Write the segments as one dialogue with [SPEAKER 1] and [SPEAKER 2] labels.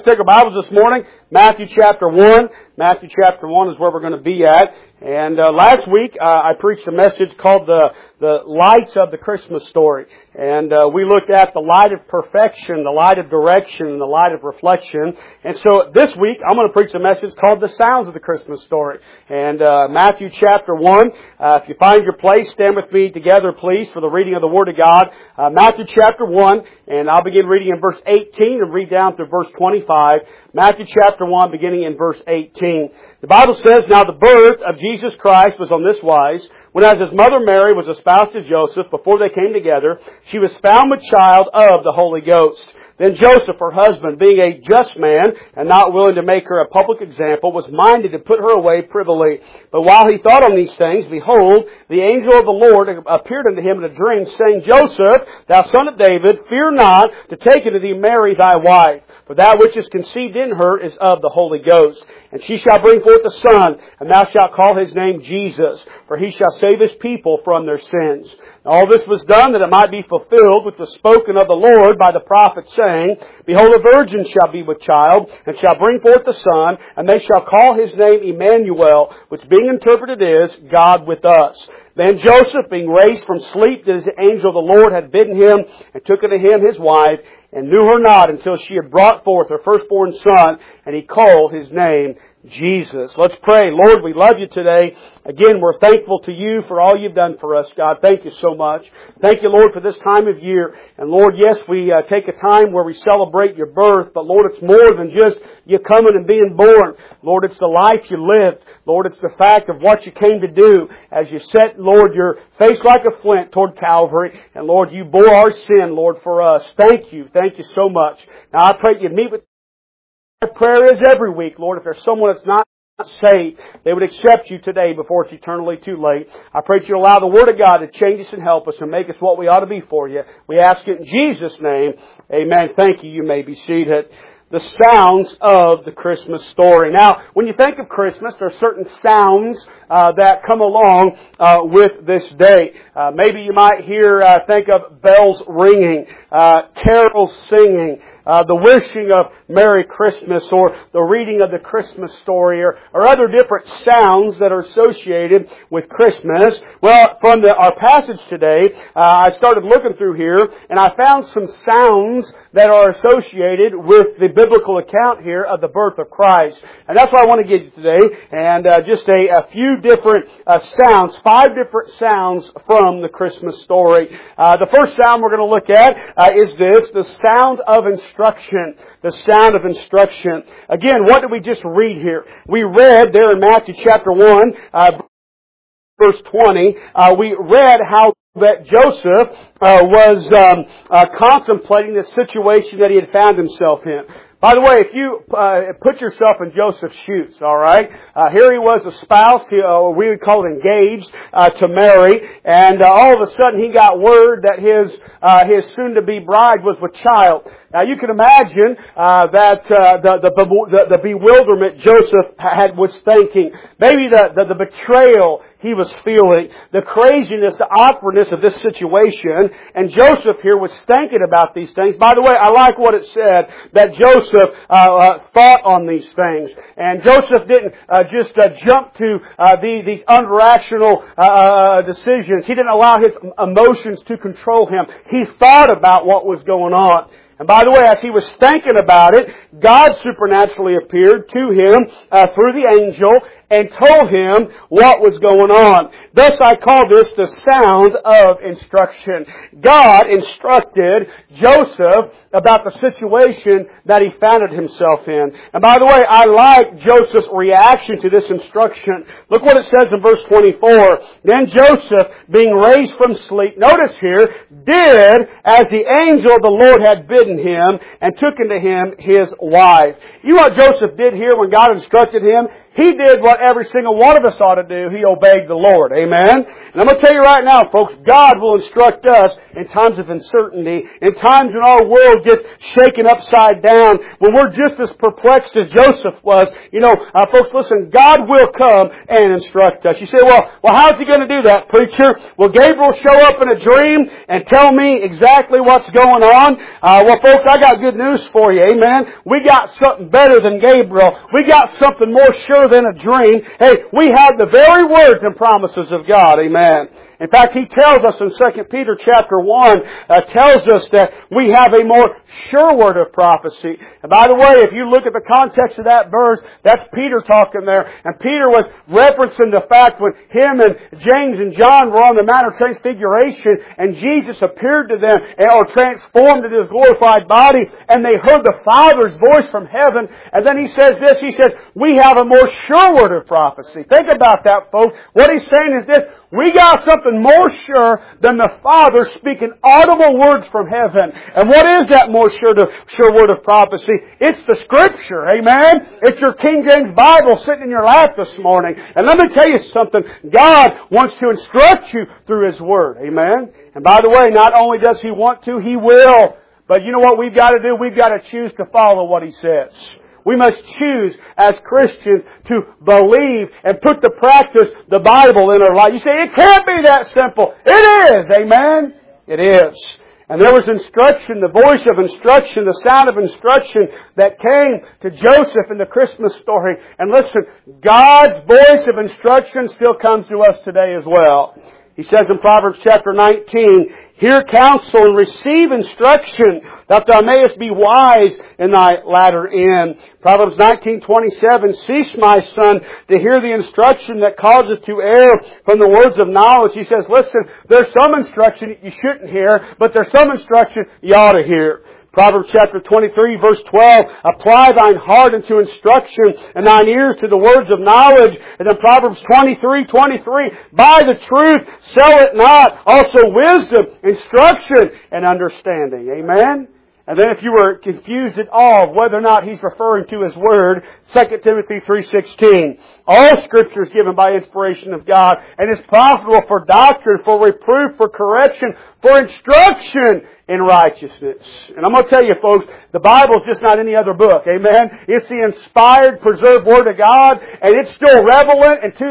[SPEAKER 1] Take our Bibles this morning, Matthew chapter 1. Matthew chapter 1 is where we're going to be at. And last week I preached a message called the Lights of the Christmas Story. And we looked at the light of perfection, the light of direction, and the light of reflection. And so this week I'm going to preach a message called the Sounds of the Christmas Story. And Matthew chapter 1, if you find your place, stand with me together please for the reading of the Word of God. Matthew chapter 1, and I'll begin reading in verse 18 and read down through verse 25. Matthew chapter 1, beginning in verse 18. The Bible says, "Now the birth of Jesus Christ was on this wise, when as his mother Mary was espoused to Joseph, before they came together, she was found with child of the Holy Ghost. Then Joseph, her husband, being a just man, and not willing to make her a public example, was minded to put her away privily. But while he thought on these things, behold, the angel of the Lord appeared unto him in a dream, saying, Joseph, thou son of David, fear not to take unto thee Mary thy wife, for that which is conceived in her is of the Holy Ghost. And she shall bring forth a son, and thou shalt call his name Jesus, for he shall save his people from their sins. And all this was done that it might be fulfilled, which was spoken of the Lord by the prophet, saying, Behold, a virgin shall be with child, and shall bring forth a son, and they shall call his name Emmanuel, which being interpreted is, God with us. Then Joseph, being raised from sleep, did as the angel of the Lord had bidden him, and took unto him his wife, and knew her not until she had brought forth her firstborn son, and he called his name Jesus." Let's pray. Lord, we love you today. Again, we're thankful to you for all you've done for us, God. Thank you so much. Thank you, Lord, for this time of year. And Lord, yes, we take a time where we celebrate your birth, but Lord, it's more than just you coming and being born. Lord, it's the life you lived. Lord, it's the fact of what you came to do as you set, Lord, your face like a flint toward Calvary. And Lord, you bore our sin, Lord, for us. Thank you. Thank you so much. Now I pray you'd meet with my prayer is every week, Lord, if there's someone that's not saved, they would accept you today before it's eternally too late. I pray that you allow the Word of God to change us and help us and make us what we ought to be for you. We ask it in Jesus' name. Amen. Thank you. You may be seated. The sounds of the Christmas story. Now, when you think of Christmas, there are certain sounds that come along with this day. Maybe you might think of bells ringing, carols singing, the wishing of Merry Christmas, or the reading of the Christmas story, or other different sounds that are associated with Christmas. Well, from our passage today, I started looking through here, and I found some sounds that are associated with the biblical account here of the birth of Christ. And that's what I want to get you today, and just a few different sounds, 5 different sounds from the Christmas story. The first sound we're going to look at is this, the sound of instruction. The sound of instruction. Again, what did we just read here? We read there in Matthew chapter 1, verse 20, we read how that Joseph was contemplating the situation that he had found himself in. By the way, if you put yourself in Joseph's shoes, all right, here he was espoused, or we would call it engaged, to Mary, and all of a sudden he got word that his soon-to-be bride was with child. Now you can imagine that the bewilderment Joseph was thinking, maybe the betrayal he was feeling, the craziness, the awkwardness of this situation. And Joseph here was thinking about these things. By the way, I like what it said, that Joseph thought on these things. And Joseph didn't just jump to these irrational decisions. He didn't allow his emotions to control him. He thought about what was going on. And by the way, as he was thinking about it, God supernaturally appeared to him through the angel and told him what was going on. Thus I call this the sound of instruction. God instructed Joseph about the situation that he found himself in. And by the way, I like Joseph's reaction to this instruction. Look what it says in verse 24. Then Joseph, being raised from sleep, notice here, did as the angel of the Lord had bidden him, and took unto him his wife. You know what Joseph did here when God instructed him? he did what every single one of us ought to do. He obeyed the Lord. Amen? And I'm going to tell you right now, folks, God will instruct us in times of uncertainty, in times when our world gets shaken upside down, when we're just as perplexed as Joseph was. Folks, listen, God will come and instruct us. You say, well, how's He going to do that, preacher? Will Gabriel show up in a dream and tell me exactly what's going on? Folks, I got good news for you. Amen? We got something better than Gabriel. We got something more sure than a dream. Hey, we have the very words and promises of God. Amen. In fact, He tells us in 2 Peter chapter 1, tells us that we have a more sure word of prophecy. And by the way, if you look at the context of that verse, that's Peter talking there. And Peter was referencing the fact when him and James and John were on the Mount of Transfiguration and Jesus appeared to them or transformed into His glorified body and they heard the Father's voice from heaven. And then He says this, He says, we have a more sure word of prophecy. Think about that, folks. What He's saying is this, we got something more sure than the Father speaking audible words from heaven. And what is that more sure word of prophecy? It's the Scripture, amen? It's your King James Bible sitting in your lap this morning. And let me tell you something. God wants to instruct you through His Word, amen? And by the way, not only does He want to, He will. But you know what we've got to do? We've got to choose to follow what He says. We must choose as Christians to believe and put to practice the Bible in our life. You say, it can't be that simple. It is, amen? It is. And there was instruction, the voice of instruction, the sound of instruction that came to Joseph in the Christmas story. And listen, God's voice of instruction still comes to us today as well. He says in Proverbs chapter 19, hear counsel and receive instruction, that thou mayest be wise in thy latter end. Proverbs 19:27, cease, my son, to hear the instruction that causes to err from the words of knowledge. He says, listen, there's some instruction you shouldn't hear, but there's some instruction you ought to hear. Proverbs chapter 23, verse 12, apply thine heart unto instruction and thine ears to the words of knowledge. And then Proverbs 23:23, buy the truth, sell it not. Also wisdom, instruction, and understanding. Amen? And then if you were confused at all of whether or not he's referring to his Word, 2 Timothy 3:16. All Scripture is given by inspiration of God and is profitable for doctrine, for reproof, for correction, for instruction in righteousness. And I'm going to tell you, folks, the Bible is just not any other book. Amen? It's the inspired, preserved Word of God, and it's still relevant in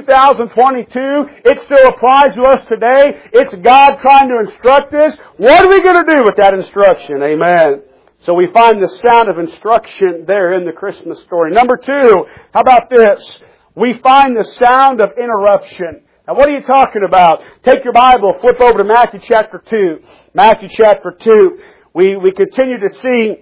[SPEAKER 1] 2022. It still applies to us today. It's God trying to instruct us. What are we going to do with that instruction? Amen. So we find the sound of instruction there in the Christmas story. Number two, how about this? We find the sound of interruption. Now what are you talking about? Take your Bible, flip over to Matthew chapter 2. Matthew chapter 2. We continue to see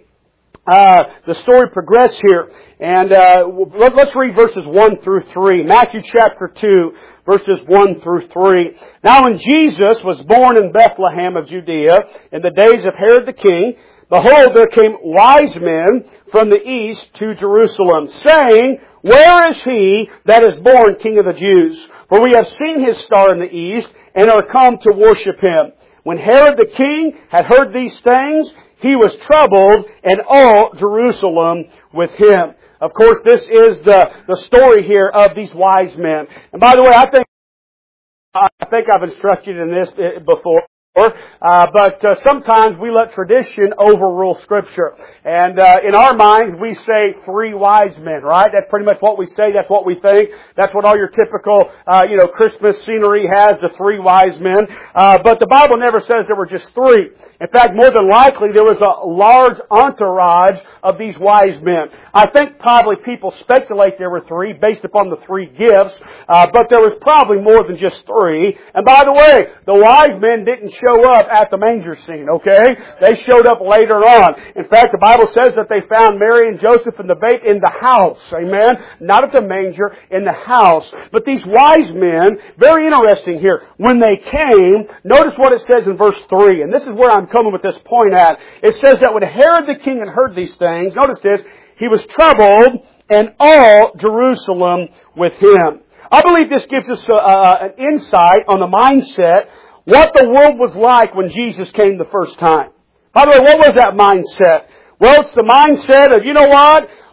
[SPEAKER 1] the story progress here. And let's read verses 1 through 3. Matthew chapter 2, verses 1 through 3. Now when Jesus was born in Bethlehem of Judea, in the days of Herod the king, behold, there came wise men from the east to Jerusalem, saying, where is he that is born King of the Jews? For we have seen his star in the east, and are come to worship him. When Herod the king had heard these things, he was troubled, and all Jerusalem with him. Of course, this is the story here of these wise men. And by the way, I think I've instructed you in this before. But sometimes we let tradition overrule Scripture. And in our minds, we say three wise men, right? That's pretty much what we say. That's what we think. That's what all your typical, Christmas scenery has, the three wise men. But the Bible never says there were just three. In fact, more than likely, there was a large entourage of these wise men. I think probably people speculate there were three based upon the three gifts. But there was probably more than just three. And by the way, the wise men didn't show up at the manger scene, okay? They showed up later on. In fact, the Bible says that they found Mary and Joseph and the babe in the house, amen? Not at the manger, in the house. But these wise men, very interesting here, when they came, notice what it says in verse 3, and this is where I'm coming with this point at. It says that when Herod the king had heard these things, notice this, he was troubled, and all Jerusalem with him. I believe this gives us an insight on the mindset, what the world was like when Jesus came the first time. By the way, what was that mindset? Well, it's the mindset of, you know what?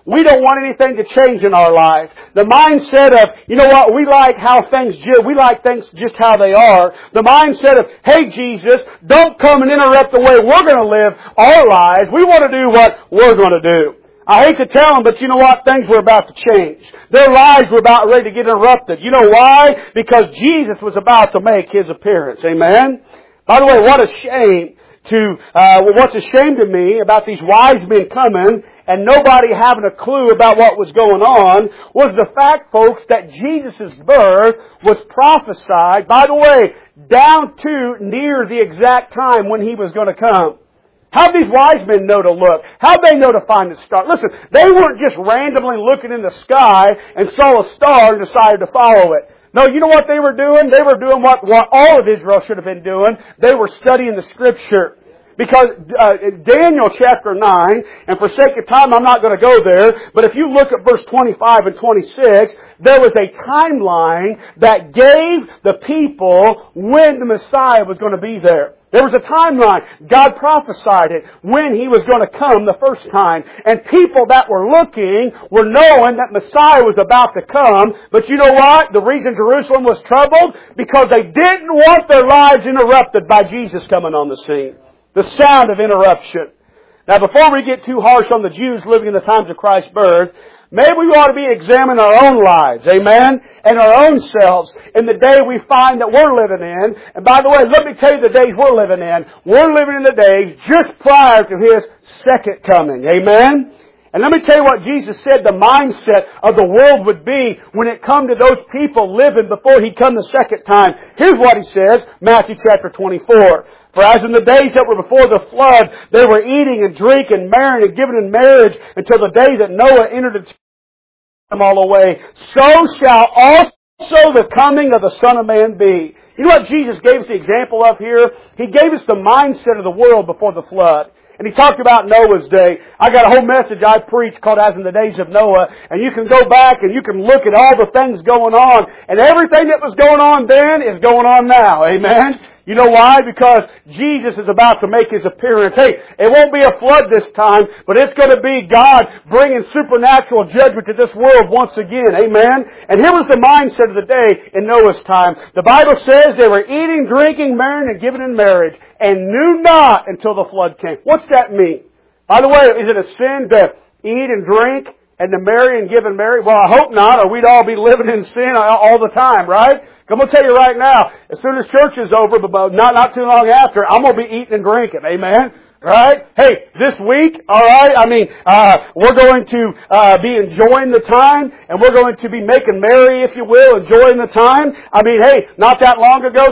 [SPEAKER 1] We don't want anything to change in our life. The mindset of, you know what, we like how things, we like things just how they are. The mindset of, hey Jesus, don't come and interrupt the way we're going to live our lives. We want to do what we're going to do. I hate to tell them, but you know what? Things were about to change. Their lives were about ready to get interrupted. You know why? Because Jesus was about to make His appearance. Amen? By the way, what a shame what's a shame to me about these wise men coming and nobody having a clue about what was going on was the fact, folks, that Jesus' birth was prophesied, by the way, down to near the exact time when He was going to come. How'd these wise men know to look? How'd they know to find the star? Listen, they weren't just randomly looking in the sky and saw a star and decided to follow it. No, you know what they were doing? They were doing what all of Israel should have been doing. They were studying the Scripture. Because Daniel chapter 9, and for sake of time I'm not going to go there, but if you look at verse 25 and 26, there was a timeline that gave the people when the Messiah was going to be there. There was a timeline. God prophesied it when He was going to come the first time. And people that were looking were knowing that Messiah was about to come. But you know what? The reason Jerusalem was troubled? Because they didn't want their lives interrupted by Jesus coming on the scene. The sound of interruption. Now before we get too harsh on the Jews living in the times of Christ's birth, maybe we ought to be examining our own lives, amen, and our own selves in the day we find that we're living in. And by the way, let me tell you the days we're living in. We're living in the days just prior to His second coming, amen. And let me tell you what Jesus said the mindset of the world would be when it come to those people living before He come the second time. Here's what He says, Matthew chapter 24. For as in the days that were before the flood, they were eating and drinking, marrying and giving in marriage until the day that Noah entered into them all away. So shall also the coming of the Son of Man be. You know what Jesus gave us the example of here? He gave us the mindset of the world before the flood. And He talked about Noah's day. I got a whole message I preached called As in the Days of Noah. And you can go back and you can look at all the things going on. And everything that was going on then is going on now. Amen? You know why? Because Jesus is about to make His appearance. Hey, it won't be a flood this time, but it's going to be God bringing supernatural judgment to this world once again. Amen? And here was the mindset of the day in Noah's time. The Bible says they were eating, drinking, marrying, and giving in marriage, and knew not until the flood came. What's that mean? By the way, is it a sin to eat and drink and to marry and give in marriage? Well, I hope not, or we'd all be living in sin all the time, right? I'm going to tell you right now, as soon as church is over, but not too long after, I'm going to be eating and drinking. Amen? Right? Hey, this week, alright, we're going to be enjoying the time, and we're going to be making merry, if you will, enjoying the time. Hey, not that long ago,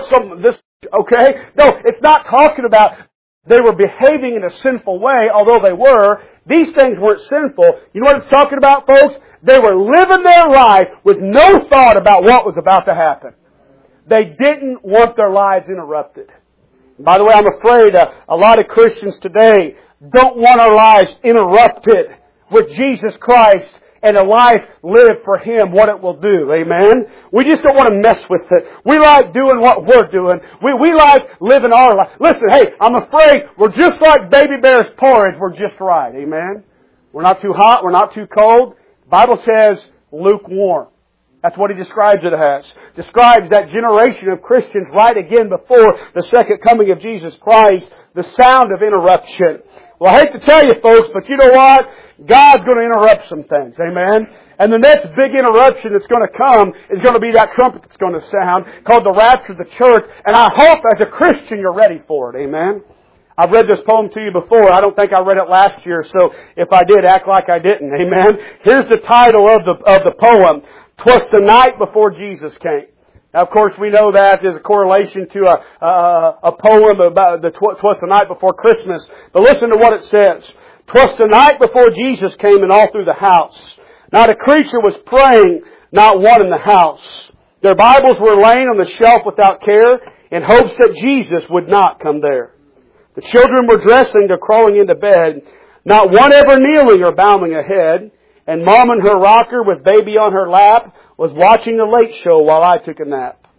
[SPEAKER 1] okay? No, it's not talking about they were behaving in a sinful way, although they were. These things weren't sinful. You know what it's talking about, folks? They were living their life with no thought about what was about to happen. They didn't want their lives interrupted. And by the way, I'm afraid a lot of Christians today don't want our lives interrupted with Jesus Christ and a life lived for Him, what it will do. Amen? We just don't want to mess with it. We like doing what we're doing. We like living our life. Listen, hey, I'm afraid we're just like baby bear's porridge. We're just right. Amen? We're not too hot. We're not too cold. The Bible says lukewarm. That's what He describes it as. Describes that generation of Christians right again before the second coming of Jesus Christ. The sound of interruption. Well, I hate to tell you folks, but you know what? God's going to interrupt some things. Amen? And the next big interruption that's going to come is going to be that trumpet that's going to sound called the rapture of the church. And I hope as a Christian you're ready for it. Amen? I've read this poem to you before. I don't think I read it last year, so if I did, act like I didn't. Amen? Here's the title of the poem. 'Twas the night before Jesus came. Now, of course, we know that there's a correlation to a poem about 'twas the night before Christmas. But listen to what it says. 'Twas the night before Jesus came, and all through the house not a creature was praying, not one in the house. Their Bibles were laying on the shelf without care, in hopes that Jesus would not come there. The children were dressing, or crawling into bed, not one ever kneeling or bowing a head. And Mom in her rocker with baby on her lap was watching the late show while I took a nap.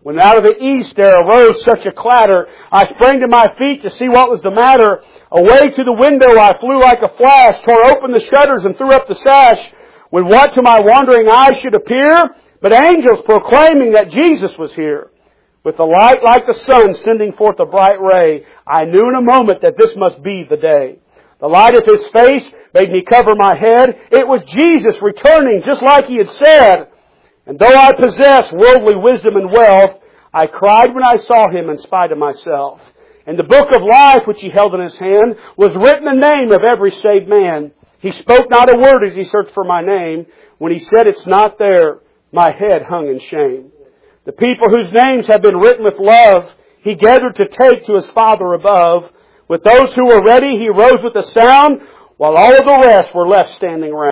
[SPEAKER 1] When out of the east there arose such a clatter, I sprang to my feet to see what was the matter. Away to the window I flew like a flash, tore open the shutters and threw up the sash. When what to my wandering eyes should appear, but angels proclaiming that Jesus was here. With a light like the sun sending forth a bright ray, I knew in a moment that this must be the day. The light of His face made me cover my head. It was Jesus returning just like He had said. And though I possess worldly wisdom and wealth, I cried when I saw Him in spite of myself. In the book of life which He held in His hand was written the name of every saved man. He spoke not a word as He searched for my name. When He said it's not there, my head hung in shame. The people whose names have been written with love, He gathered to take to His Father above. With those who were ready, He rose with a sound, while all of the rest were left standing round.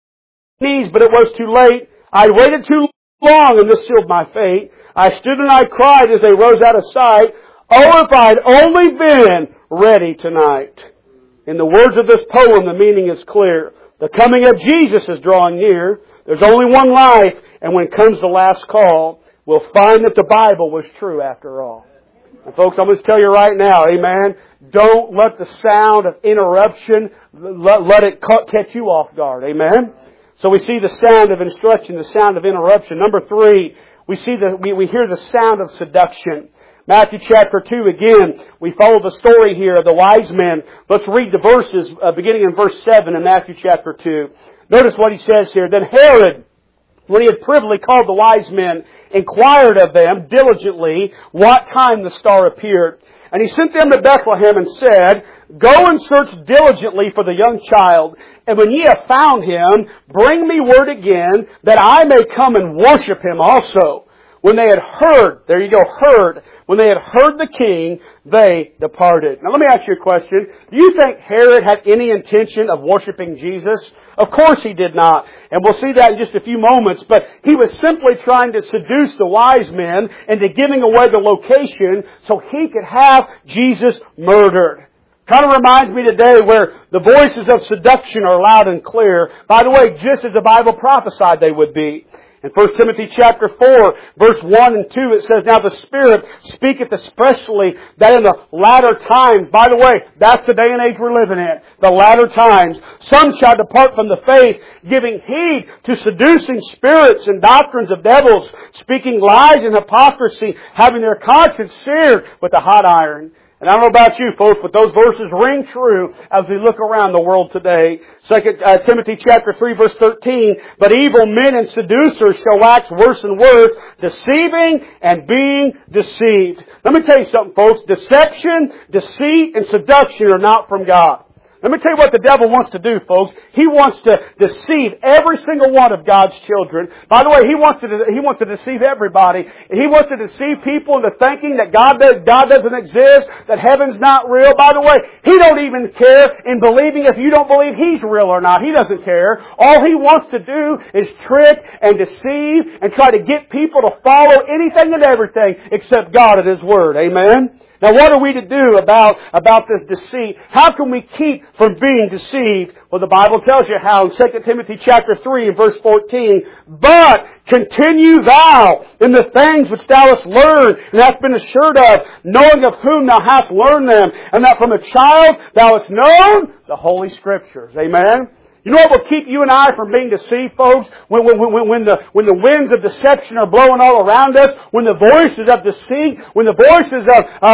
[SPEAKER 1] But it was too late. I waited too long, and this sealed my fate. I stood and I cried as they rose out of sight. Oh, if I'd only been ready tonight. In the words of this poem, the meaning is clear. The coming of Jesus is drawing near. There's only one life, and when comes the last call, we'll find that the Bible was true after all. And folks, I'm going to tell you right now, amen, don't let the sound of interruption, let it catch you off guard, amen? So we see the sound of instruction, the sound of interruption. Number 3, we hear the sound of seduction. Matthew chapter 2 again, we follow the story here of the wise men. Let's read the verses beginning in verse 7 in Matthew chapter 2. Notice what he says here. Then Herod, when he had privily called the wise men, inquired of them diligently what time the star appeared. And he sent them to Bethlehem and said, Go and search diligently for the young child, and when ye have found Him, bring me word again, that I may come and worship Him also. When they had heard, there you go, heard. When they had heard the king, they departed. Now let me ask you a question. Do you think Herod had any intention of worshiping Jesus? Of course he did not. And we'll see that in just a few moments. But he was simply trying to seduce the wise men into giving away the location so he could have Jesus murdered. Kind of reminds me today where the voices of seduction are loud and clear. By the way, just as the Bible prophesied they would be. In 1 Timothy chapter 4, verse 1 and 2, it says, Now the Spirit speaketh expressly that in the latter times, by the way, that's the day and age we're living in, the latter times, some shall depart from the faith, giving heed to seducing spirits and doctrines of devils, speaking lies and hypocrisy, having their conscience seared with a hot iron. And I don't know about you folks, but those verses ring true as we look around the world today. 2 Timothy chapter 3 verse 13, But evil men and seducers shall wax worse and worse, deceiving and being deceived. Let me tell you something folks, deception, deceit, and seduction are not from God. Let me tell you what the devil wants to do, folks. He wants to deceive every single one of God's children. By the way, he wants to deceive everybody. He wants to deceive people into thinking that God doesn't exist, that heaven's not real. By the way, he don't even care in believing if you don't believe He's real or not. He doesn't care. All he wants to do is trick and deceive and try to get people to follow anything and everything except God and His Word. Amen? Now what are we to do about this deceit? How can we keep from being deceived? Well, the Bible tells you how in 2 Timothy chapter 3 and verse 14. But continue thou in the things which thou hast learned and hast been assured of, knowing of whom thou hast learned them, and that from a child thou hast known the Holy Scriptures. Amen? You know what will keep you and I from being deceived, folks? When the winds of deception are blowing all around us, when the voices of deceit, when the voices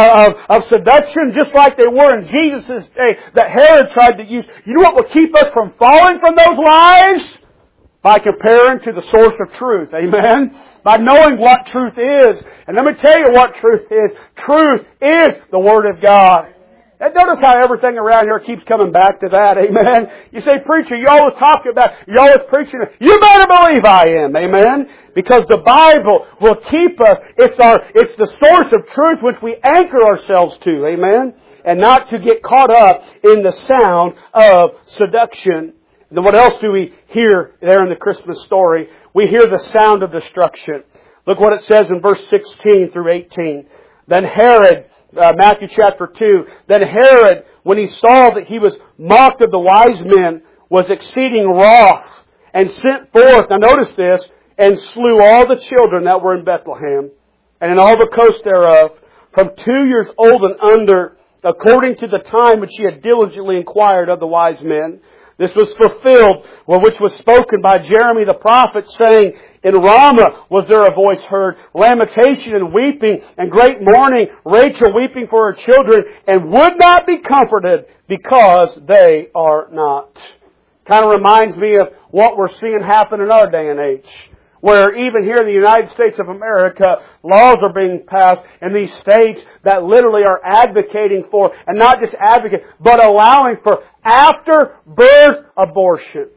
[SPEAKER 1] of seduction, just like they were in Jesus' day, that Herod tried to use. You know what will keep us from falling from those lies? By comparing to the source of truth. Amen? By knowing what truth is. And let me tell you what truth is. Truth is the Word of God. And notice how everything around here keeps coming back to that. Amen. You say, preacher, you're always preaching. You better believe I am. Amen. Because the Bible will keep us. It's the source of truth which we anchor ourselves to. Amen. And not to get caught up in the sound of seduction. Then what else do we hear there in the Christmas story? We hear the sound of destruction. Look what it says in verse 16 through 18. Then Herod, Matthew chapter 2, Then Herod, when he saw that he was mocked of the wise men, was exceeding wroth, and sent forth, now notice this, and slew all the children that were in Bethlehem, and in all the coast thereof, from 2 years old and under, according to the time which he had diligently inquired of the wise men. This was fulfilled, which was spoken by Jeremy the prophet, saying, in Ramah was there a voice heard, lamentation and weeping, and great mourning, Rachel weeping for her children, and would not be comforted, because they are not. Kind of reminds me of what we're seeing happen in our day and age, where even here in the United States of America, laws are being passed in these states that literally are advocating for, and not just advocating, but allowing for after-birth abortion.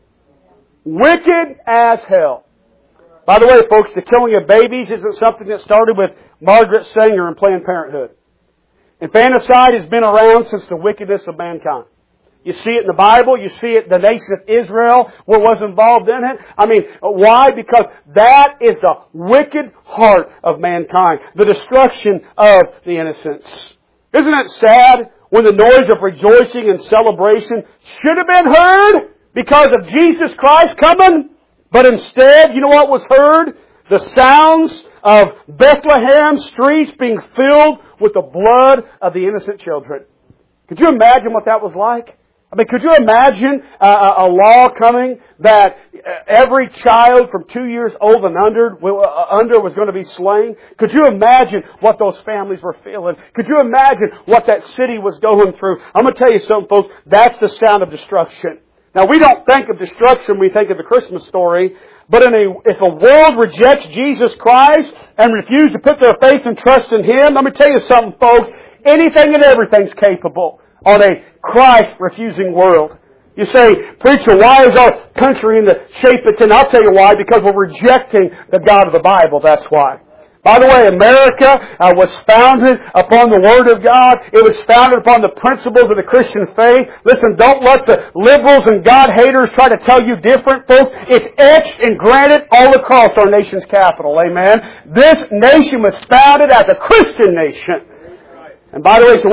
[SPEAKER 1] Wicked as hell. By the way, folks, the killing of babies isn't something that started with Margaret Sanger and Planned Parenthood. Infanticide has been around since the wickedness of mankind. You see it in the Bible. You see it in the nation of Israel was involved in it. I mean, why? Because that is the wicked heart of mankind. The destruction of the innocents. Isn't it sad when the noise of rejoicing and celebration should have been heard because of Jesus Christ coming? But instead, you know what was heard? The sounds of Bethlehem streets being filled with the blood of the innocent children. Could you imagine what that was like? I mean, could you imagine a law coming that every child from 2 years old and under was going to be slain? Could you imagine what those families were feeling? Could you imagine what that city was going through? I'm going to tell you something, folks. That's the sound of destruction. Now, we don't think of destruction, we think of the Christmas story. But if a world rejects Jesus Christ and refuses to put their faith and trust in Him, let me tell you something, folks. Anything and everything's capable on a Christ-refusing world. You say, preacher, why is our country in the shape it's in? I'll tell you why. Because we're rejecting the God of the Bible. That's why. By the way, America was founded upon the Word of God. It was founded upon the principles of the Christian faith. Listen, don't let the liberals and God-haters try to tell you different, folks. It's etched and granted all across our nation's capital. Amen. This nation was founded as a Christian nation. And by the way, so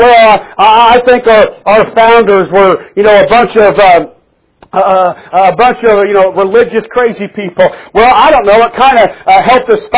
[SPEAKER 1] I think our founders were, a bunch of religious crazy people. Well, I don't know. It kind of helped us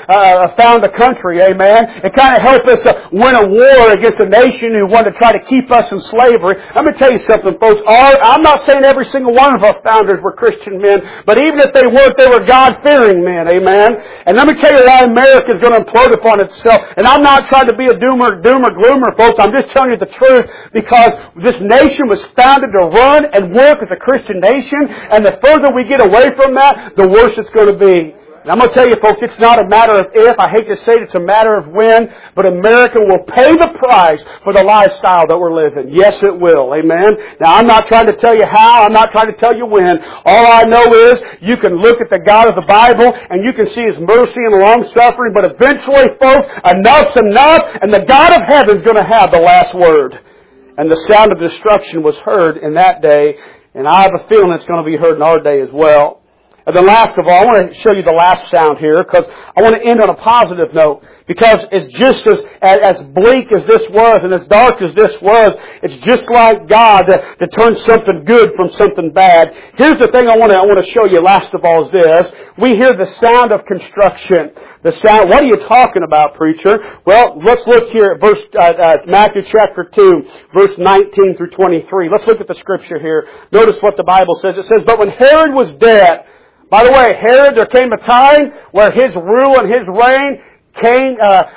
[SPEAKER 1] found the country, amen. It kind of helped us win a war against a nation who wanted to try to keep us in slavery. Let me tell you something, folks. I'm not saying every single one of our founders were Christian men, but even if they weren't, they were God-fearing men, amen. And let me tell you why America is going to implode upon itself. And I'm not trying to be a doomer, gloomer, folks. I'm just telling you the truth, because this nation was founded to run and work as a Christian nation, and the further we get away from that, the worse it's going to be. And I'm going to tell you, folks, it's not a matter of if. I hate to say it, it's a matter of when. But America will pay the price for the lifestyle that we're living. Yes, it will. Amen? Now, I'm not trying to tell you how. I'm not trying to tell you when. All I know is you can look at the God of the Bible and you can see His mercy and long-suffering. But eventually, folks, enough's enough, and the God of heaven is going to have the last word. And the sound of destruction was heard in that day. And I have a feeling it's going to be heard in our day as well. And then last of all, I want to show you the last sound here, because I want to end on a positive note. Because it's just as bleak as this was and as dark as this was, it's just like God to turn something good from something bad. Here's the thing I want to show you last of all is this. We hear the sound of construction. The sound, what are you talking about, preacher? Well, let's look here at Matthew chapter 2, verse 19 through 23. Let's look at the scripture here. Notice what the Bible says. It says, but when Herod was dead, by the way, Herod, there came a time where his rule and his reign came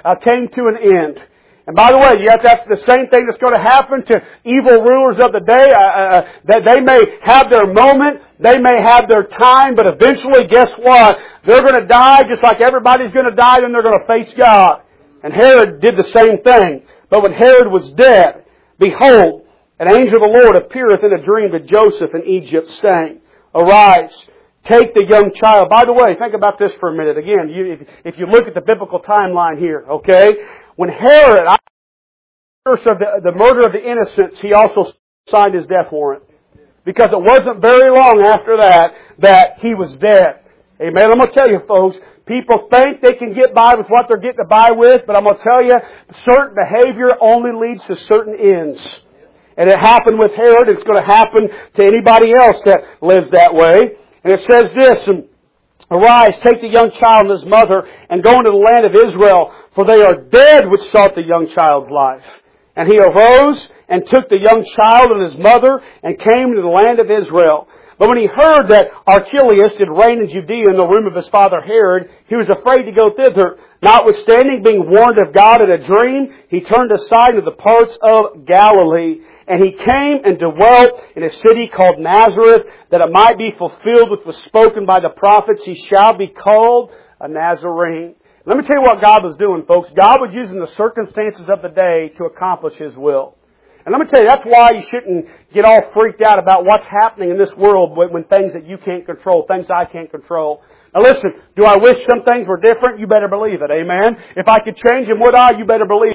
[SPEAKER 1] to an end. And by the way, yes, that's the same thing that's going to happen to evil rulers of the day. That they may have their moment, they may have their time, but eventually, guess what? They're going to die just like everybody's going to die, then they're going to face God. And Herod did the same thing. But when Herod was dead, behold, an angel of the Lord appeareth in a dream to Joseph in Egypt, saying, arise, take the young child. By the way, think about this for a minute. Again, if you look at the biblical timeline here, okay? When Herod, the murder of the innocents, he also signed his death warrant. Because it wasn't very long after that he was dead. Amen. I'm going to tell you, folks, people think they can get by with what they're getting by with, but I'm going to tell you, certain behavior only leads to certain ends. And it happened with Herod. It's going to happen to anybody else that lives that way. And it says this, arise, take the young child and his mother, and go into the land of Israel, For they are dead which sought the young child's life. And he arose and took the young child and his mother and came to the land of Israel. But when he heard that Archelaus did reign in Judea in the room of his father Herod, he was afraid to go thither. Notwithstanding, being warned of God in a dream, he turned aside to the parts of Galilee. And he came and dwelt in a city called Nazareth, that it might be fulfilled which was spoken by the prophets, he shall be called a Nazarene. Let me tell you what God was doing, folks. God was using the circumstances of the day to accomplish His will. And let me tell you, that's why you shouldn't get all freaked out about what's happening in this world when things that you can't control, things I can't control. Now listen, do I wish some things were different? You better believe it, amen? If I could change them, would I? You better believe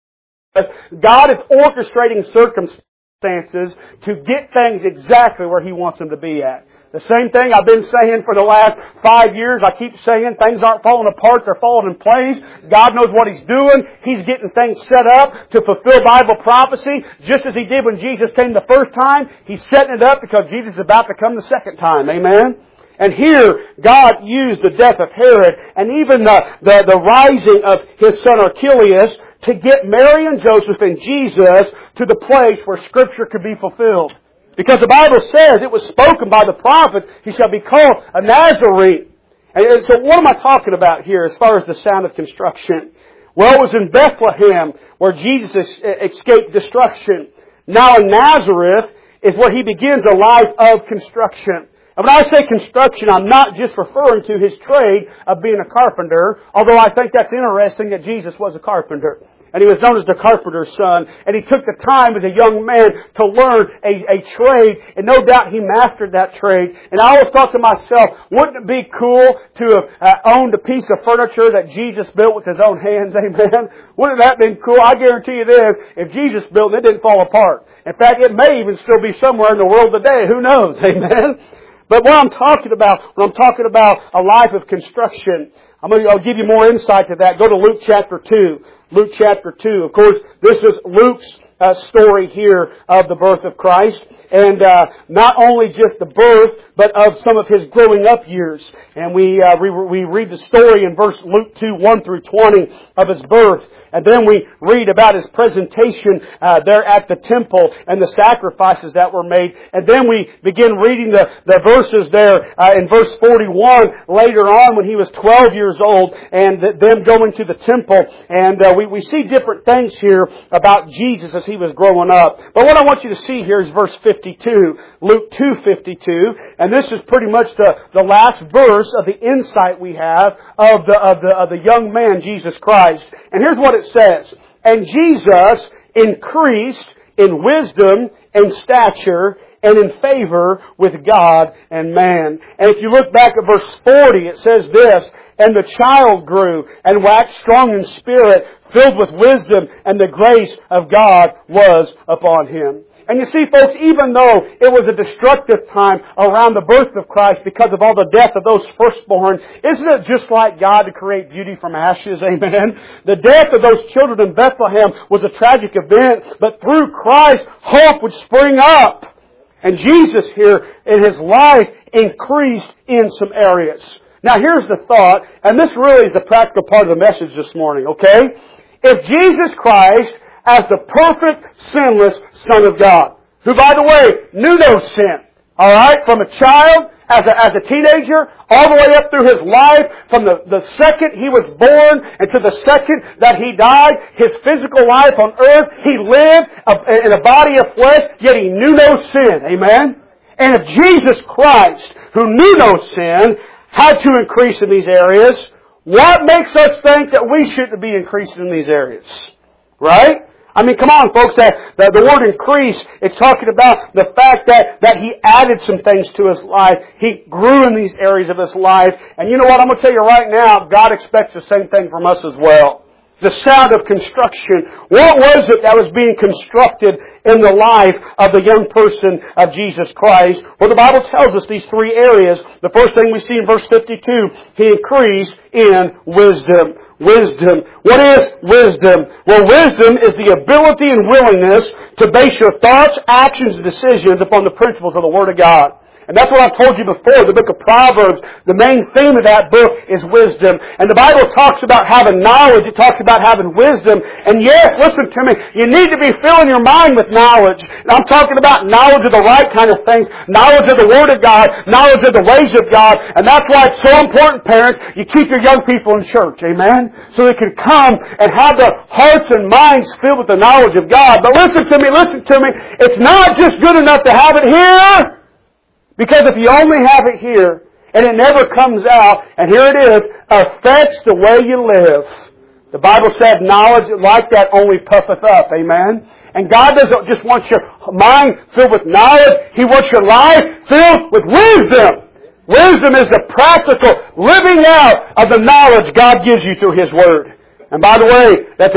[SPEAKER 1] it. God is orchestrating circumstances to get things exactly where He wants them to be at. The same thing I've been saying for the last 5 years. I keep saying things aren't falling apart, they're falling in place. God knows what He's doing. He's getting things set up to fulfill Bible prophecy. Just as He did when Jesus came the first time, He's setting it up because Jesus is about to come the second time. Amen? And here, God used the death of Herod and even the rising of his son Archelaus to get Mary and Joseph and Jesus to the place where Scripture could be fulfilled. Because the Bible says it was spoken by the prophets, he shall be called a Nazarene. And so what am I talking about here as far as the sound of construction? Well, it was in Bethlehem where Jesus escaped destruction. Now in Nazareth is where He begins a life of construction. And when I say construction, I'm not just referring to His trade of being a carpenter, although I think that's interesting that Jesus was a carpenter. And He was known as the carpenter's son. And He took the time as a young man to learn a trade. And no doubt He mastered that trade. And I always thought to myself, wouldn't it be cool to have owned a piece of furniture that Jesus built with His own hands? Amen. Wouldn't that have been cool? I guarantee you this. If Jesus built it, it didn't fall apart. In fact, it may even still be somewhere in the world today. Who knows? Amen. But what I'm talking about, when I'm talking about a life of construction, I'll give you more insight to that. Go to Luke chapter 2. Luke chapter 2. Of course, this is Luke's story here of the birth of Christ. And not only just the birth, but of some of His growing up years. And we read the story in Luke 2, 1 through 20 of His birth. And then we read about His presentation there at the temple and the sacrifices that were made. And then we begin reading the verses there in verse 41 later on when He was 12 years old and them going to the temple. And we see different things here about Jesus as He was growing up. But what I want you to see here is verse 52, Luke 2:52. And this is pretty much the last verse of the insight we have of the young man, Jesus Christ. And here's what it says. And Jesus increased in wisdom and stature and in favor with God and man. And if you look back at verse 40, it says this, and the child grew and waxed strong in spirit, filled with wisdom, and the grace of God was upon Him. And you see, folks, even though it was a destructive time around the birth of Christ because of all the death of those firstborn, isn't it just like God to create beauty from ashes? Amen. The death of those children in Bethlehem was a tragic event, but through Christ, hope would spring up. And Jesus here in His life increased in some areas. Now here's the thought, and this really is the practical part of the message this morning, okay? If Jesus Christ, as the perfect, sinless Son of God, who, by the way, knew no sin, alright, from a child, as a teenager, all the way up through His life, from the second He was born and to the second that He died, His physical life on earth, He lived in a body of flesh, yet He knew no sin, amen? And if Jesus Christ, who knew no sin, had to increase in these areas, what makes us think that we shouldn't be increasing in these areas? Right? I mean, come on, folks, the word increase, it's talking about the fact that He added some things to His life. He grew in these areas of His life. And you know what? I'm going to tell you right now, God expects the same thing from us as well. The sound of construction. What was it that was being constructed in the life of the young person of Jesus Christ? Well, the Bible tells us these three areas. The first thing we see in verse 52, He increased in wisdom. Wisdom. What is wisdom? Well, wisdom is the ability and willingness to base your thoughts, actions, and decisions upon the principles of the Word of God. And that's what I've told you before. The book of Proverbs, the main theme of that book is wisdom. And the Bible talks about having knowledge. It talks about having wisdom. And yes, listen to me, you need to be filling your mind with knowledge. And I'm talking about knowledge of the right kind of things, knowledge of the Word of God, knowledge of the ways of God. And that's why it's so important, parents, you keep your young people in church. Amen? So they can come and have their hearts and minds filled with the knowledge of God. But listen to me. It's not just good enough to have it here. Because if you only have it here, and it never comes out, and here it is, affects the way you live. The Bible said knowledge like that only puffeth up. Amen? And God doesn't just want your mind filled with knowledge. He wants your life filled with wisdom. Wisdom is the practical living out of the knowledge God gives you through His Word. And by the way, that's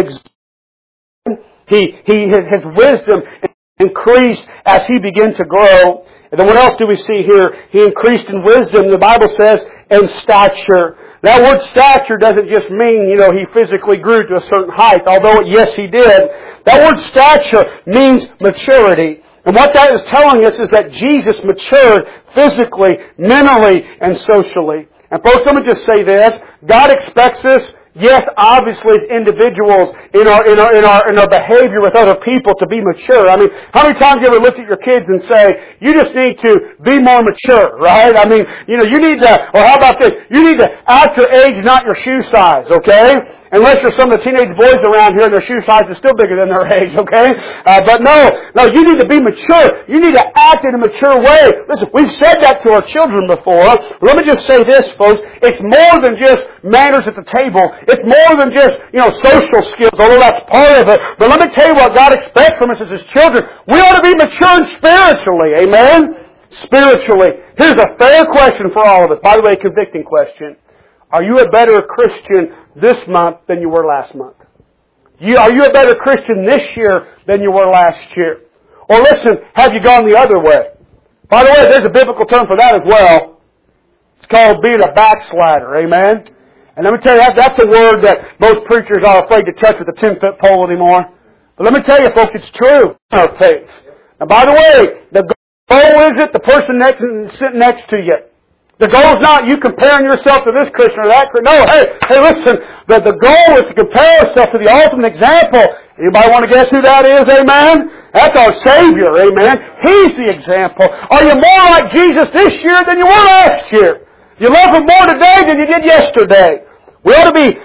[SPEAKER 1] his wisdom increased as he began to grow. And then what else do we see here? He increased in wisdom, the Bible says, and stature. That word stature doesn't just mean, he physically grew to a certain height, although yes, he did. That word stature means maturity. And what that is telling us is that Jesus matured physically, mentally, and socially. And folks, let me just say this. God expects us, yes, obviously as individuals in our behavior with other people to be mature. I mean, how many times have you ever looked at your kids and say, you just need to be more mature, right? I mean, you need to, or how about this? You need to act your age, not your shoe size, okay? Unless you're some of the teenage boys around here and their shoe size is still bigger than their age, okay? But no, you need to be mature. You need to act in a mature way. Listen, we've said that to our children before. But let me just say this, folks. It's more than just manners at the table. It's more than just, social skills, although that's part of it. But let me tell you what God expects from us as His children. We ought to be mature spiritually, amen? Spiritually. Here's a fair question for all of us. By the way, a convicting question. Are you a better Christian this month than you were last month? Are you a better Christian this year than you were last year? Or listen, have you gone the other way? By the way, there's a biblical term for that as well. It's called being a backslider. Amen? And let me tell you, that's a word that most preachers are afraid to touch with a 10-foot pole anymore. But let me tell you, folks, it's true in our faith. Now, by the way, the goal isn't the person sitting next to you. The goal is not you comparing yourself to this Christian or that Christian. No, hey, listen. The goal is to compare yourself to the ultimate example. Anybody want to guess who that is? Amen? That's our Savior. Amen? He's the example. Are you more like Jesus this year than you were last year? You love Him more today than you did yesterday. We ought to be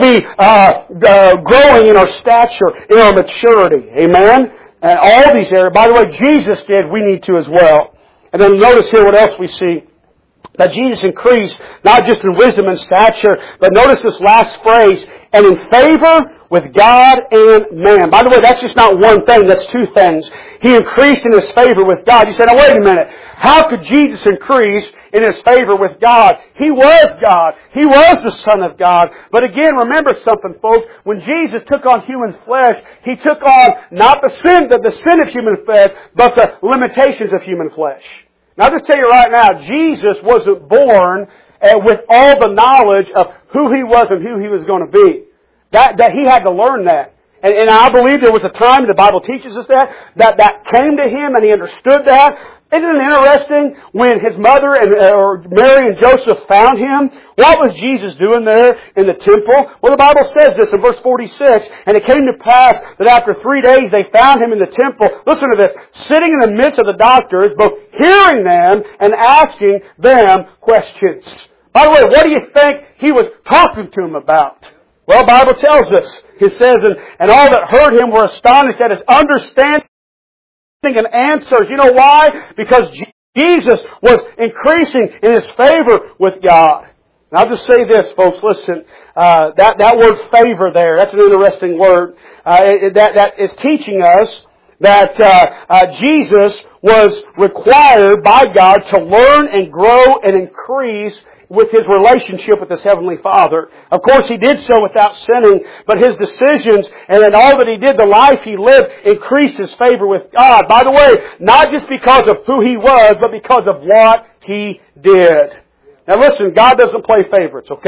[SPEAKER 1] growing in our stature, in our maturity. Amen? And all these areas. By the way, Jesus did. We need to as well. And then notice here what else we see. That Jesus increased, not just in wisdom and stature, but notice this last phrase, and in favor with God and man. By the way, that's just not one thing, that's two things. He increased in His favor with God. You say, now wait a minute. How could Jesus increase in His favor with God? He was God. He was the Son of God. But again, remember something, folks. When Jesus took on human flesh, He took on not the sin of human flesh, but the limitations of human flesh. Now, I'll just tell you right now, Jesus wasn't born with all the knowledge of who He was and who He was going to be. That He had to learn that. And I believe there was a time, the Bible teaches us that came to Him and He understood that. Isn't it interesting when His mother or Mary and Joseph found Him? What was Jesus doing there in the temple? Well, the Bible says this in verse 46, and it came to pass that after 3 days they found Him in the temple. Listen to this. Sitting in the midst of the doctors, both hearing them and asking them questions. By the way, what do you think He was talking to them about? Well, the Bible tells us. It says, and all that heard Him were astonished at His understanding and answers. You know why? Because Jesus was increasing in His favor with God. And I'll just say this, folks. Listen, that word favor there, that's an interesting word. That is teaching us that Jesus was required by God to learn and grow and increase with His relationship with His Heavenly Father. Of course, He did so without sinning, but His decisions and in all that He did, the life He lived, increased His favor with God. By the way, not just because of who He was, but because of what He did. Now listen, God doesn't play favorites, okay?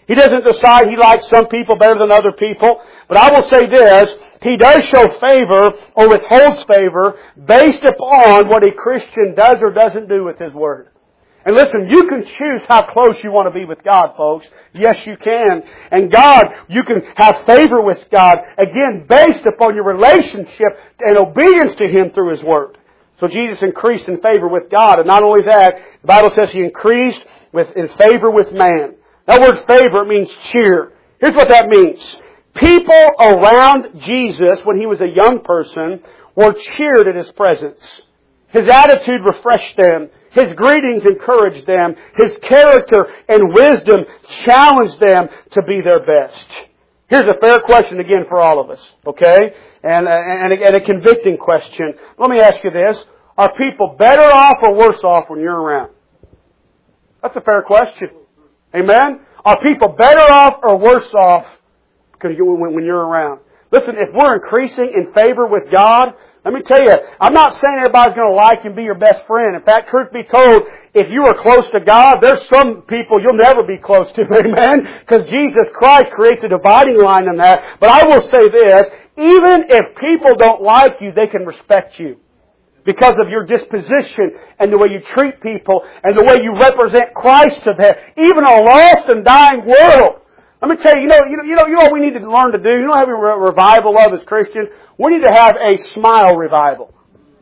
[SPEAKER 1] He doesn't decide He likes some people better than other people. But I will say this, He does show favor or withholds favor based upon what a Christian does or doesn't do with His Word. And listen, you can choose how close you want to be with God, folks. Yes, you can. And God, you can have favor with God, again, based upon your relationship and obedience to Him through His Word. So Jesus increased in favor with God. And not only that, the Bible says He increased in favor with man. That word favor means cheer. Here's what that means. People around Jesus, when He was a young person, were cheered at His presence. His attitude refreshed them. His greetings encouraged them. His character and wisdom challenged them to be their best. Here's a fair question again for all of us, okay? And a convicting question. Let me ask you this. Are people better off or worse off when you're around? That's a fair question. Amen? Are people better off or worse off when you're around? Listen, if we're increasing in favor with God, let me tell you, I'm not saying everybody's going to like you and be your best friend. In fact, truth be told, if you are close to God, there's some people you'll never be close to, amen? Because Jesus Christ creates a dividing line in that. But I will say this, even if people don't like you, they can respect you. Because of your disposition and the way you treat people and the way you represent Christ to them, even a lost and dying world. Let me tell you, you know what we need to learn to do? You know how we revival of as Christians? We need to have a smile revival.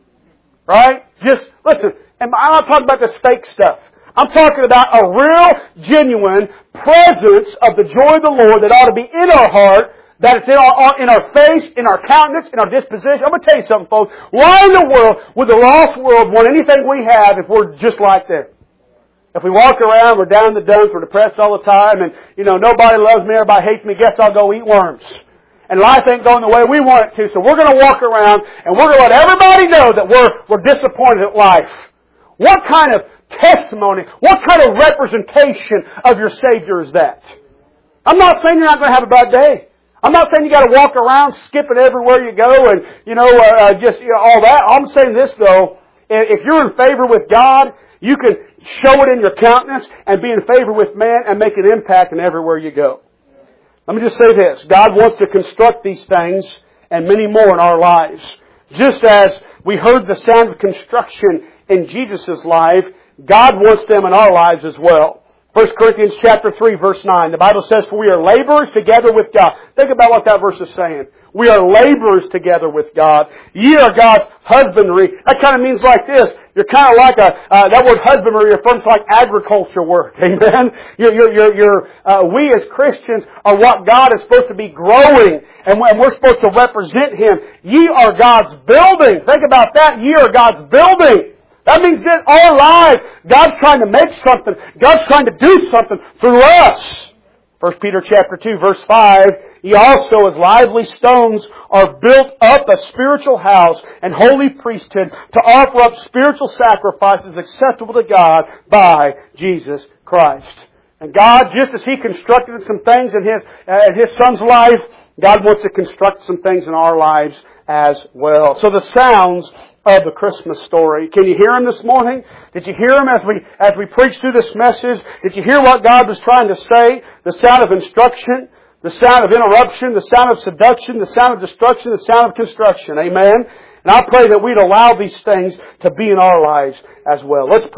[SPEAKER 1] Right? Just, listen, and I'm not talking about this fake stuff. I'm talking about a real, genuine presence of the joy of the Lord that ought to be in our heart, that it's in our face, in our countenance, in our disposition. I'm going to tell you something, folks. Why in the world would the lost world want anything we have if we're just like them? If we walk around, we're down in the dumps, we're depressed all the time, and, nobody loves me, everybody hates me, guess I'll go eat worms. And life ain't going the way we want it to, so we're going to walk around and we're going to let everybody know that we're disappointed at life. What kind of testimony, what kind of representation of your Savior is that? I'm not saying you're not going to have a bad day. I'm not saying you got to walk around skipping everywhere you go and, all that. I'm saying this though, if you're in favor with God, you can show it in your countenance and be in favor with man and make an impact in everywhere you go. Let me just say this. God wants to construct these things and many more in our lives. Just as we heard the sound of construction in Jesus' life, God wants them in our lives as well. 1 Corinthians chapter 3, verse 9. The Bible says, "For we are laborers together with God." Think about what that verse is saying. We are laborers together with God. Ye are God's husbandry. That kind of means like this. You're kind of like that word husbandry refers to like agriculture work. Amen? We as Christians are what God is supposed to be growing. And we're supposed to represent Him. Ye are God's building. Think about that. Ye are God's building. That means that our lives, God's trying to make something. God's trying to do something through us. 1 Peter chapter 2, verse 5, "Ye also as lively stones are built up a spiritual house and holy priesthood to offer up spiritual sacrifices acceptable to God by Jesus Christ." And God, just as He constructed some things in His Son's life, God wants to construct some things in our lives as well. So the sounds of the Christmas story. Can you hear Him this morning? Did you hear Him as we preached through this message? Did you hear what God was trying to say? The sound of instruction, the sound of interruption, the sound of seduction, the sound of destruction, the sound of construction. Amen? And I pray that we'd allow these things to be in our lives as well. Let's pray.